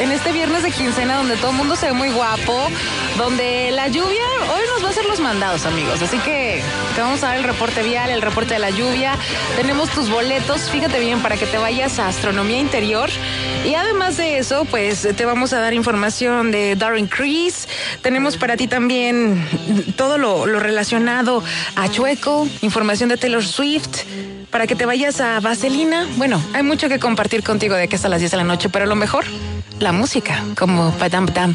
en este viernes de quincena donde todo el mundo se ve muy guapo, donde la lluvia hoy nos va a hacer los mandados, amigos. Así que te vamos a dar el reporte vial, el reporte de la lluvia. Tenemos tus boletos, fíjate bien, para que te vayas a Astronomía Interior. Y además de eso, pues te vamos a dar información de Darren Criss. Tenemos para ti también todo lo relacionado a Chueco, información de Taylor Swift, para que te vayas a Vaselina. Bueno, hay mucho que compartir contigo de aquí hasta las 10 de la noche, pero lo mejor, la música, como Padam Padam.